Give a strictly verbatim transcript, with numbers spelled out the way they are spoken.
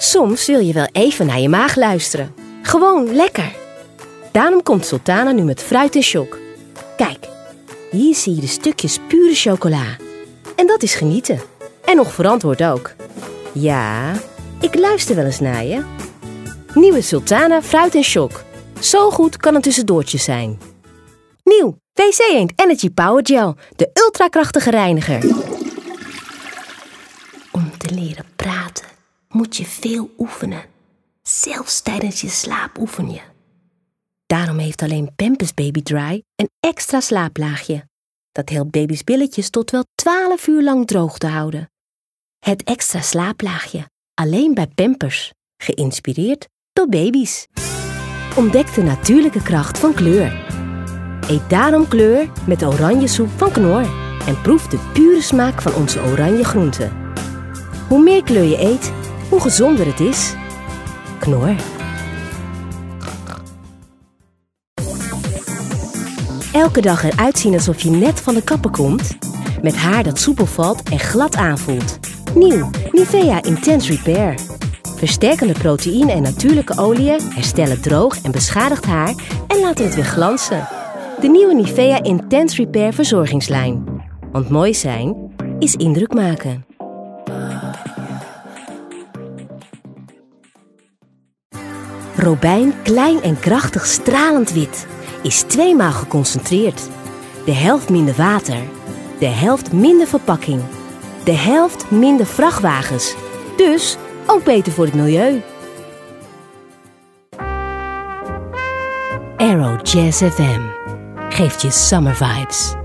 Soms wil je wel even naar je maag luisteren. Gewoon lekker. Daarom komt Sultana nu met fruit en choc. Kijk, hier zie je de stukjes pure chocola. En dat is genieten. En nog verantwoord ook. Ja, ik luister wel eens naar je. Nieuwe Sultana fruit en choc. Zo goed kan een tussendoortje zijn. Nieuw W C Eend Energy Power Gel. De ultrakrachtige reiniger. Om te leren praten moet je veel oefenen. Zelfs tijdens je slaap oefen je. Daarom heeft alleen Pampers Baby Dry een extra slaaplaagje. Dat helpt baby's billetjes tot wel twaalf uur lang droog te houden. Het extra slaaplaagje, alleen bij Pampers. Geïnspireerd door baby's. Ontdek de natuurlijke kracht van kleur. Eet daarom kleur met de oranje soep van Knorr. En proef de pure smaak van onze oranje groenten. Hoe meer kleur je eet, hoe gezonder het is. Knorr. Elke dag eruit zien alsof je net van de kapper komt. Met haar dat soepel valt en glad aanvoelt. Nieuw Nivea Intense Repair. Versterkende proteïne en natuurlijke oliën herstellen droog en beschadigd haar en laten het weer glanzen. De nieuwe Nivea Intense Repair verzorgingslijn. Want mooi zijn is indruk maken. Robijn, klein en krachtig stralend wit, is tweemaal geconcentreerd. De helft minder water, de helft minder verpakking, de helft minder vrachtwagens. Dus ook beter voor het milieu. Aero Jazz F M geeft je summer vibes.